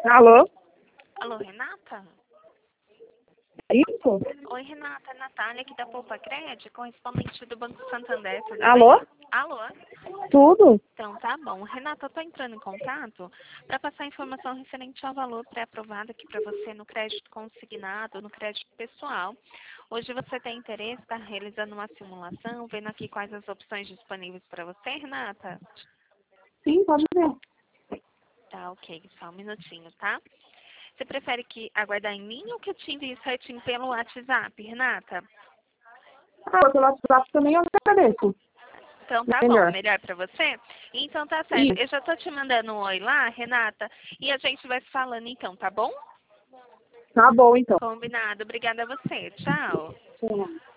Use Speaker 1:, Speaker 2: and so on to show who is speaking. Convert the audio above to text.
Speaker 1: Alô?
Speaker 2: Alô, Renata?
Speaker 1: Isso?
Speaker 2: Oi, Renata, Natália aqui da Poupa Cred, correspondente do Banco Santander, tudo
Speaker 1: Alô?
Speaker 2: bem? Alô?
Speaker 1: Tudo?
Speaker 2: Então, tá bom. Renata, eu tô entrando em contato para passar informação referente ao valor pré-aprovado aqui para você no crédito consignado, no crédito pessoal. Hoje você tem interesse, está realizando uma simulação, vendo aqui quais as opções disponíveis para você, Renata?
Speaker 1: Sim, pode ver.
Speaker 2: Tá, ok. Só um minutinho, tá? Você prefere que aguardar em linha ou que eu te envie certinho pelo WhatsApp, Renata?
Speaker 1: Ah, pelo WhatsApp também eu agradeço.
Speaker 2: Então tá bom,
Speaker 1: Melhor.
Speaker 2: melhor pra você? Então tá certo.
Speaker 1: Isso.
Speaker 2: Eu já tô te mandando um oi lá, Renata, e a gente vai se falando então, tá bom?
Speaker 1: Tá bom, então.
Speaker 2: Combinado. Obrigada a você. Tchau.
Speaker 1: Tchau.